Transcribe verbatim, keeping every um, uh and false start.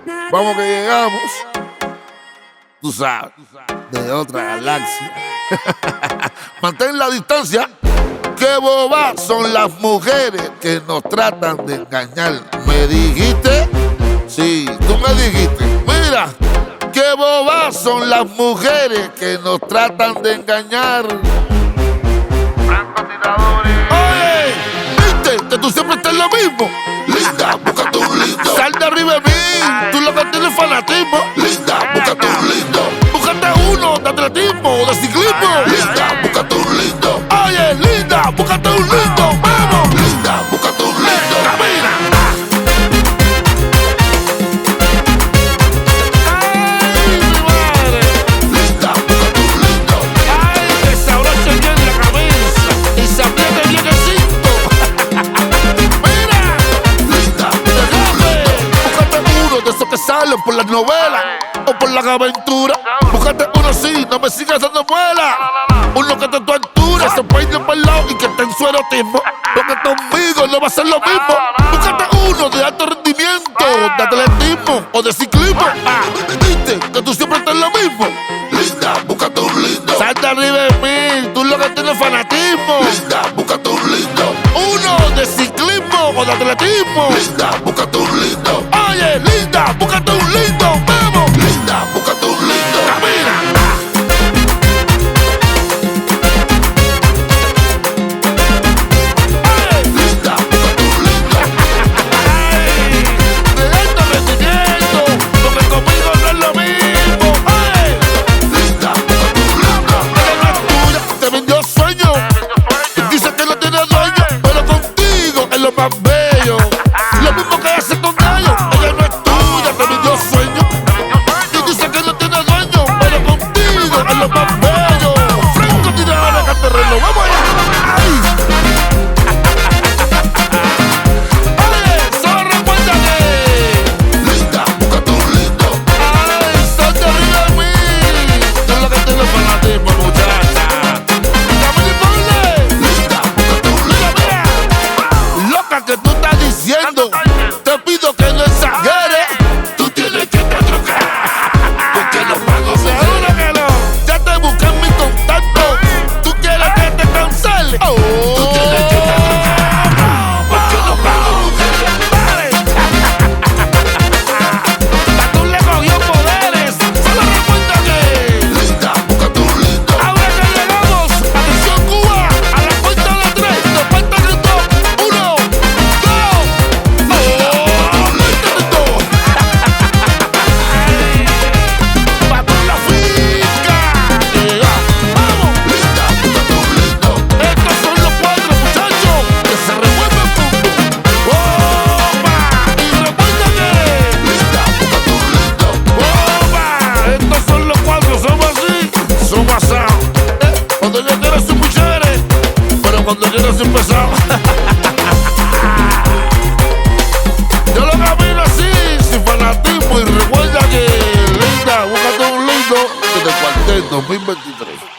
Vamos que llegamos, tú sabes, de otra galaxia. Mantén la distancia. Qué bobas son las mujeres que nos tratan de engañar. ¿Me dijiste? Sí, tú me dijiste. Mira, qué bobas son las mujeres que nos tratan de engañar. Oye, viste que tú siempre estás lo mismo. Linda, búscate un lindo. Sal de arriba de mí, tú lo que tienes fanatismo. Linda, búscate un lindo. Búscate uno de atletismo o de ciclismo. Linda, búscate un lindo. Oye, linda, búscate un lindo. Vamos. Linda, búscate un lindo. Camina. Ay, mi madre. Linda, búscate un lindo. Ay, que se abroche bien la cabeza y se apriete bien el cinto. Mira, Linda, déjame. Búscate uno de esos que salen por las novelas o por las aventuras. Búscate uno así, no me sigas dando muela. Uno que te tu altura, se peine para el lado y que esté en su erotismo. Porque conmigo no va a ser lo mismo. Búscate uno de alto rendimiento, de atletismo o de ciclismo. Ah, viste que tú siempre estás lo mismo. Linda, búscate un lindo. Sal de arriba de mí, tú lo que tienes fanatismo. Linda, búscate un lindo. Uno de ciclismo o de atletismo. Linda, búscate un lindo. Oye, linda, búscate un lindo, vamos. Linda, búscate un lindo. Camina. Linda, búscate un lindo. Ay, de alto rendimiento, porque conmigo no es lo mismo. Ay, Linda, búscate un lindo. ella no es tuya, te vendió sueño. Dice que no tiene dueño, pero contigo es lo más bello. Lo mismo que hace con ellos, ella no es tuya, te vendió sueño. Y dice que no tiene dueño, pero contigo es lo más bello. Franco tirador de terreno, vamos allá. Ay. Oye, solo recuerda que Linda, búscate un lindo. ay, sal de arriba de mí. Es lo que tiene fanatismo, muchacha. Camila y ponle. Linda, búscate un Mira, lindo. mira. Loca que tú estás diciendo, te pido que no exageres. Tú tienes que estar trocada. Porque los pagos se Seguro que no. Ya te busqué en mi contacto. ¿Tú quieres que te cancele? Oh. Tú tienes que estar trocada. Porque los pagos mujeres. Dale. La tú le cogió poderes. Solo recuerda que Linda, búscate un lindo. ahora que llegamos, atención Cuba, a la cuenta de tres, nos faltan en dos, uno, dos, oh, listo. Pa' con la finca, yeah. Vamos, Linda, búscate un lindo. estos son los cuatro muchachos que se revuelven mundo. Opa, y recuerda que, Linda, búscate un lindo. opa, estos son los cuatro, somos así, somos asados. Eh, Cuando yo quiero soy muy chévere, pero cuando quiero soy pesado. Yo lo camino así, sin fanatismo, y recuerda que, linda, búscate un lindo, que te cuartel dos mil veintitrés.